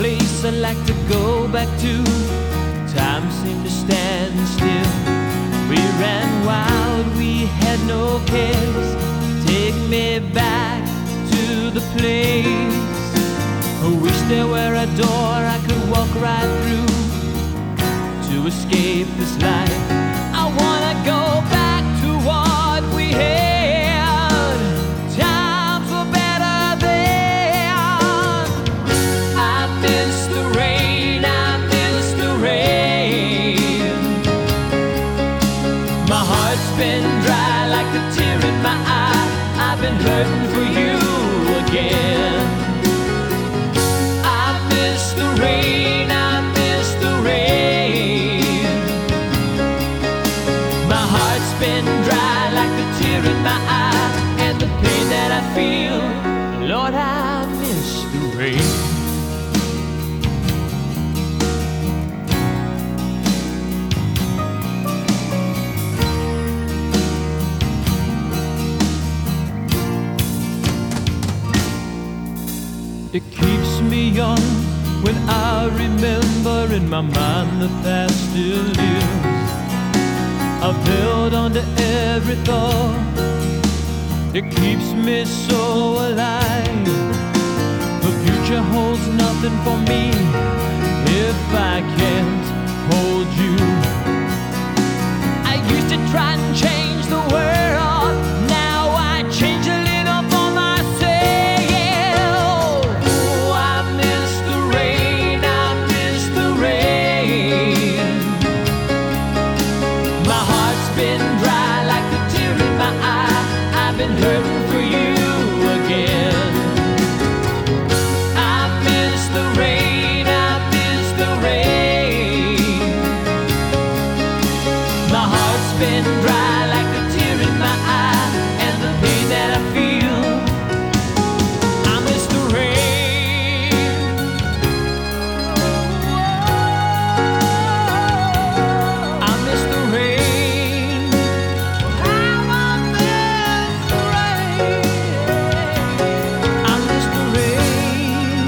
place I'd like to go back to. Time seemed to stand still. We ran wild, we had no cares. Take me back to the place. I wish there were a door I could walk right through to escape this life. I wanna go back to what we had. Times were better then. I miss the rain, I miss the rain. My heart's been dry like the tear in my eye. I've been hurting for you again. I miss the rain, I miss the rain. My heart's been dry like the tear in my eye, and the pain that I feel, Lord, I miss the rain. It keeps me young when I remember in my mind the past still lives. I've held on to every thought. It keeps me so alive. The future holds nothing for me if I can't hold you. I used to try and change the world. Now I change a little for myself. Oh, I miss the rain, I miss the rain. My heart's been dry like the tear in my eye. I've been hurting for you again. I miss the rain, I miss the rain. My heart's been dry like the tear in my eye, and the pain that I feel. I miss the rain. I miss the rain. I miss the rain. I miss the rain.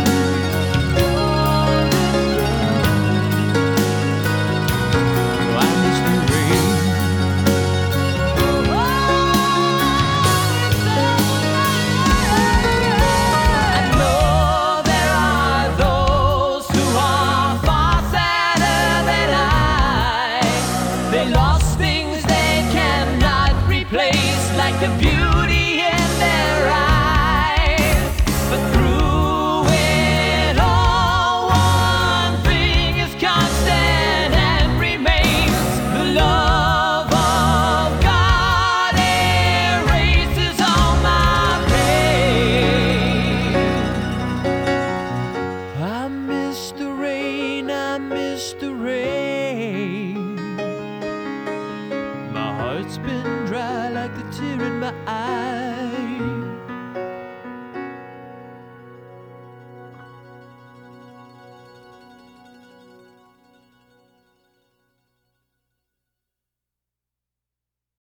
Oh, I miss the rain. I know there are those who are far sadder than I. They lost things they cannot replace, like the beauty in their eyes. But through it all, one thing is constant and remains: the love of God erases all my pain. I miss the rain, I miss the rain. My heart's been dry like the tear in my eye.